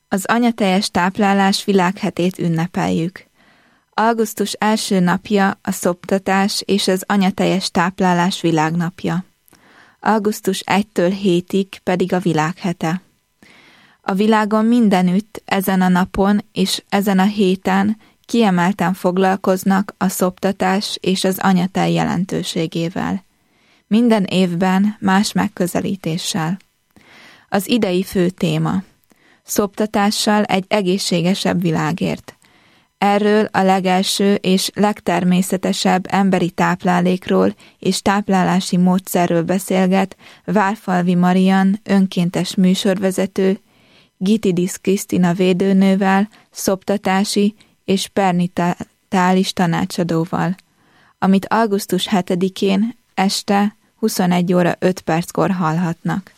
Az anyatejes táplálás világhetét ünnepeljük. Augusztus első napja a szoptatás és az anyatejes táplálás világnapja. Augusztus 1-től 7-ig pedig a világhete. A világon mindenütt ezen a napon és ezen a héten kiemelten foglalkoznak a szoptatás és az anyatej jelentőségével. Minden évben más megközelítéssel. Az idei fő téma: szoptatással egy egészségesebb világért. Erről a legelső és legtermészetesebb emberi táplálékról és táplálási módszerről beszélget Várfalvi Marian önkéntes műsorvezető, Gitidis Krisztina védőnővel, szoptatási és perinatális tanácsadóval, amit augusztus 7-én este 21 óra 5 perckor hallhatnak.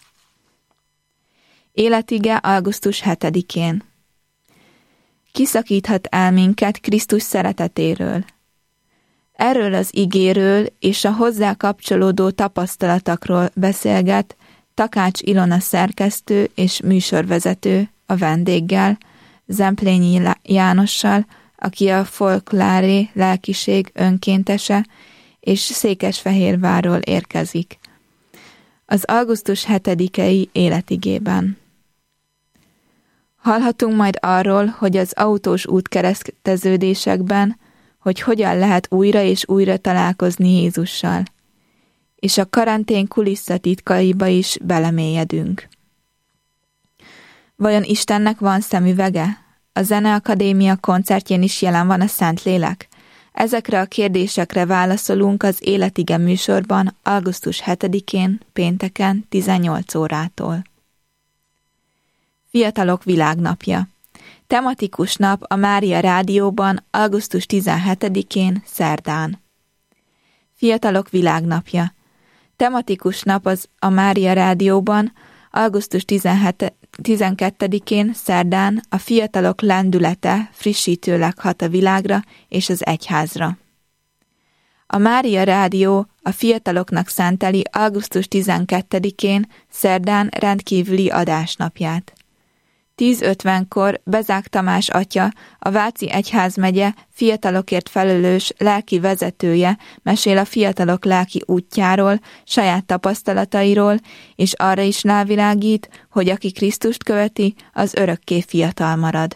Életige augusztus 7-én. Kiszakíthat el minket Krisztus szeretetéről. Erről az igéről és a hozzá kapcsolódó tapasztalatokról beszélget Takács Ilona szerkesztő és műsorvezető a vendéggel, Zemplényi Jánossal, aki a Folkláré lelkiség önkéntese, és Székesfehérvárról érkezik. Az augusztus 7-i életigében. Hallhatunk majd arról, hogy az autós útkereszteződésekben, hogy hogyan lehet újra és újra találkozni Jézussal, és a karantén kulisszatitkaiba is belemélyedünk. Vajon Istennek van szemüvege? A Zeneakadémia koncertjén is jelen van a Szentlélek? Ezekre a kérdésekre válaszolunk az Életige műsorban augusztus 7-én, pénteken 18 órától. Fiatalok világnapja. Tematikus nap a Mária Rádióban augusztus 17-én, szerdán. Fiatalok világnapja. Tematikus nap a Mária Rádióban augusztus 12-én, szerdán a fiatalok lendülete frissítőleg hat a világra és az egyházra. A Mária Rádió a fiataloknak szenteli augusztus 12-én, szerdán rendkívüli adásnapját. 10:50-kor Bezák Tamás atya, a Váci Egyházmegye fiatalokért felelős lelki vezetője mesél a fiatalok lelki útjáról, saját tapasztalatairól, és arra is rávilágít, hogy aki Krisztust követi, az örökké fiatal marad.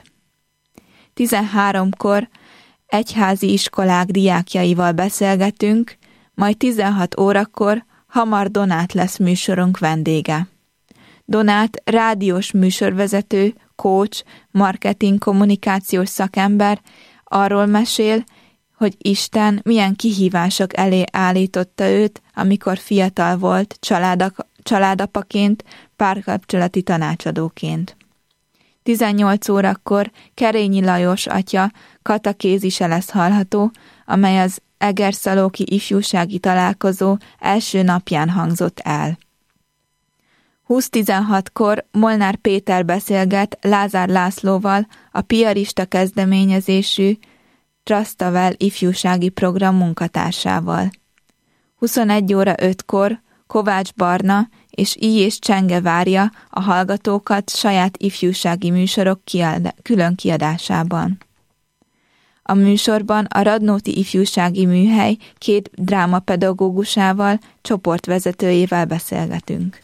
13-kor egyházi iskolák diákjaival beszélgetünk, majd 16 órakor Hamar Donát lesz műsorunk vendége. Donát rádiós műsorvezető, coach, marketing kommunikációs szakember arról mesél, hogy Isten milyen kihívások elé állította őt, amikor fiatal volt, családapaként, párkapcsolati tanácsadóként. 18 órakor Kerényi Lajos atya katakézise lesz hallható, amely az Egerszalóki ifjúsági találkozó első napján hangzott el. 20:16-kor Molnár Péter beszélget Lázár Lászlóval, a piarista kezdeményezésű Trastavel ifjúsági program munkatársával. 21:05-kor Kovács Barna és I. és Csenge várja a hallgatókat saját ifjúsági műsorok külön kiadásában. A műsorban a Radnóti Ifjúsági Műhely 2 drámapedagógusával, csoportvezetőjével beszélgetünk.